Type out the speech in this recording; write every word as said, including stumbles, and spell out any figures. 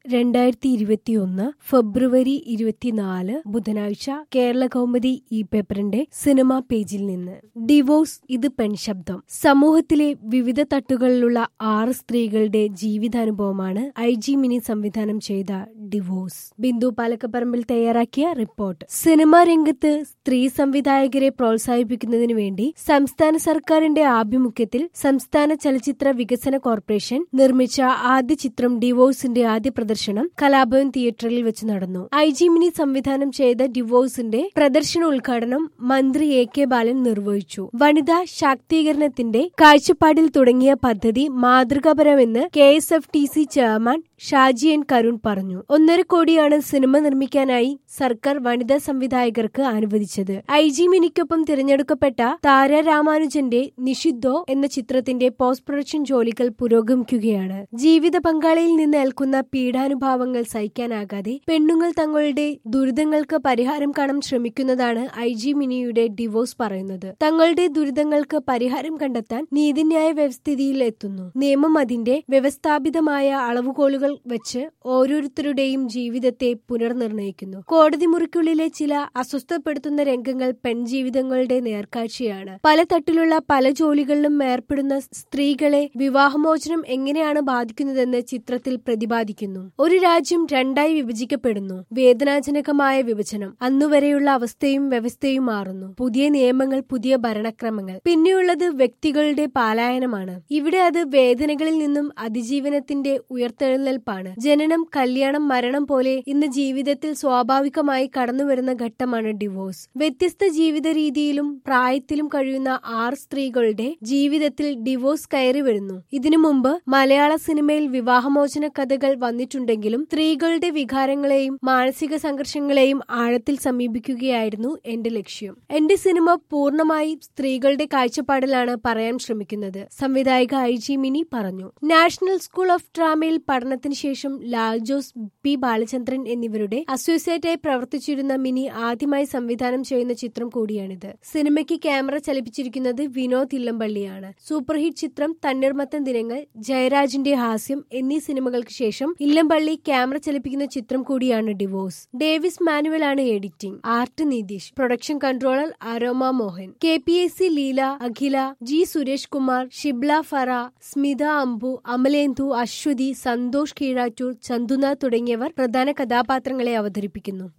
രണ്ടായിരത്തി ഇരുപത്തിയൊന്ന് ഫെബ്രുവരി ഇരുപത്തിനാല് ബുധനാഴ്ച കേരള കൗമുദി ഈ പേപ്പറിന്റെ സിനിമാ പേജിൽ നിന്ന്. ഡിവോഴ്സ് ഇത് പെൺശബ്ദം. സമൂഹത്തിലെ വിവിധ തട്ടുകളിലുള്ള ആറ് സ്ത്രീകളുടെ ജീവിതാനുഭവമാണ് ഐ ജി മിനി സംവിധാനം ചെയ്ത ഡിവോഴ്സ്. ബിന്ദു പാലക്കപ്പറമ്പിൽ തയ്യാറാക്കിയ റിപ്പോർട്ട്. സിനിമാ രംഗത്ത് സ്ത്രീ സംവിധായകരെ പ്രോത്സാഹിപ്പിക്കുന്നതിനു വേണ്ടി സംസ്ഥാന സർക്കാരിന്റെ ആഭിമുഖ്യത്തിൽ സംസ്ഥാന ചലച്ചിത്ര വികസന കോർപ്പറേഷൻ നിർമ്മിച്ച ആദ്യ ചിത്രം ഡിവോഴ്സിന്റെ ആദ്യ പ്രദർശനം കലാഭവൻ തിയേറ്ററിൽ വെച്ച് നടന്നു. ഐ ജി മിനി സംവിധാനം ചെയ്ത ഡിവോഴ്സിന്റെ പ്രദർശന ഉദ്ഘാടനം മന്ത്രി എ കെ ബാലൻ നിർവഹിച്ചു. വനിതാ ശാക്തീകരണത്തിന്റെ കാഴ്ചപ്പാടിൽ തുടങ്ങിയ പദ്ധതി മാതൃകാപരമെന്ന് K S F T C chairman Shaji N Karun പറഞ്ഞു. ഒന്നര കോടിയാണ് സിനിമ നിർമ്മിക്കാനായി സർക്കാർ വനിതാ സംവിധായകർക്ക് അനുവദിച്ചത്. ഐ ജി മിനിക്കൊപ്പം തിരഞ്ഞെടുക്കപ്പെട്ട താര രാമാനുജന്റെ നിഷിദ്ധോ എന്ന ചിത്രത്തിന്റെ പോസ്റ്റ് പ്രൊഡക്ഷൻ ജോലികൾ പുരോഗമിക്കുകയാണ്. ജീവിത പങ്കാളിയിൽ നിന്ന് ഏൽക്കുന്ന പീഡാനുഭാവങ്ങൾ സഹിക്കാനാകാതെ പെണ്ണുങ്ങൾ തങ്ങളുടെ ദുരിതങ്ങൾക്ക് പരിഹാരം കാണാൻ ശ്രമിക്കുന്നതാണ് ഐ ജി മിനിയുടെ ഡിവോഴ്സ് പറയുന്നത്. തങ്ങളുടെ ദുരിതങ്ങൾക്ക് പരിഹാരം കണ്ടെത്താൻ നീതിന്യായ വ്യവസ്ഥിതിയിൽ എത്തുന്നു. നിയമം അതിന്റെ വ്യവസ്ഥാപിതമായ അളവുകോലുകൾ വെച്ച് ഓരോരുത്തരുടെയും ജീവിതത്തെ പുനർനിർണയിക്കുന്നു. കോടതി മുറിക്കുള്ളിലെ ചില അസ്വസ്ഥപ്പെടുത്തുന്ന രംഗങ്ങൾ പെൺജീവിതങ്ങളുടെ നേർക്കാഴ്ചയാണ്. പല തട്ടിലുള്ള പല ജോലികളിലും ഏർപ്പെടുന്ന സ്ത്രീകളെ വിവാഹമോചനം എങ്ങനെയാണ് ബാധിക്കുന്നതെന്ന് ചിത്രത്തിൽ പ്രതിപാദിക്കുന്നു. ഒരു രാജ്യം രണ്ടായി വിഭജിക്കപ്പെടുന്നു. വേദനാജനകമായ വിഭജനം. അന്നുവരെയുള്ള അവസ്ഥയും വ്യവസ്ഥയും മാറുന്നു. പുതിയ നിയമങ്ങൾ, പുതിയ ഭരണക്രമങ്ങൾ. പിന്നെയുള്ളത് വ്യക്തികളുടെ പലായനമാണ്. ഇവിടെ അത് വേദനകളിൽ നിന്നും അതിജീവനത്തിന്റെ ഉയർത്തെഴുന്നേൽപ്പാണ്. ജനനം, കല്യാണം, മരണം പോലെ ഇന്ന് ജീവിതത്തിൽ സ്വാഭാവികമായി കടന്നുവരുന്ന ഘട്ടമാണ് ഡിവോഴ്സ്. വ്യത്യസ്ത ജീവിത രീതിയിലും പ്രായത്തിലും കഴിയുന്ന ആറ് സ്ത്രീകളുടെ ജീവിതത്തിൽ ഡിവോഴ്സ് കയറി വരുന്നു. ഇതിനു മുമ്പ് മലയാള സിനിമയിൽ വിവാഹമോചന കഥകൾ വന്നിട്ടുണ്ടെങ്കിലും സ്ത്രീകളുടെ വികാരങ്ങളെയും മാനസിക സംഘർഷങ്ങളെയും ആഴത്തിൽ സമീപിക്കുകയായിരുന്നു എന്റെ ലക്ഷ്യം. എന്റെ സിനിമ പൂർണ്ണമായി സ്ത്രീകളുടെ കാഴ്ചപ്പാടിലാണ് പറയാൻ ശ്രമിക്കുന്നത്, സംവിധായിക ഐ ജി മിനി പറഞ്ഞു. നാഷണൽ സ്കൂൾ ഓഫ് ഡ്രാമയിൽ പഠനത്തിന് ശേഷം ലാൽ ജോസ്, പി ബാലചന്ദ്രൻ എന്നിവരുടെ അസോസിയേറ്റായി പ്രവർത്തിച്ചിരുന്ന മിനി ആദ്യമായി സംവിധാനം ചെയ്യുന്ന ചിത്രം കൂടിയാണിത്. സിനിമയ്ക്ക് ക്യാമറ ചലിപ്പിച്ചിരിക്കുന്നത് വിനോദ് ഇല്ലമ്പള്ളിയാണ്. സൂപ്പർഹിറ്റ് ചിത്രം തണ്ണീർമത്തൻ ദിനങ്ങൾ, ജയരാജിന്റെ ഹാസ്യം എന്നീ സിനിമകൾക്ക് ശേഷം ഇല്ലമ്പള്ളി ക്യാമറ ചലിപ്പിക്കുന്ന ചിത്രം കൂടിയാണ് ഡിവോഴ്സ്. ഡേവിസ് മാനുവൽ ആണ് editing. Art Nitheesh. Production controller Aroma Mohan. K P A C Leela, Akhila, G Suresh Kumar, Shibla Farah, Smitha Ambu, Amalendu, Aswathy, Santhosh Keezhattoor, Chandhunath തുടങ്ങിയവർ പ്രധാന കഥാപാത്രങ്ങളെ അവതരിപ്പിക്കുന്നു.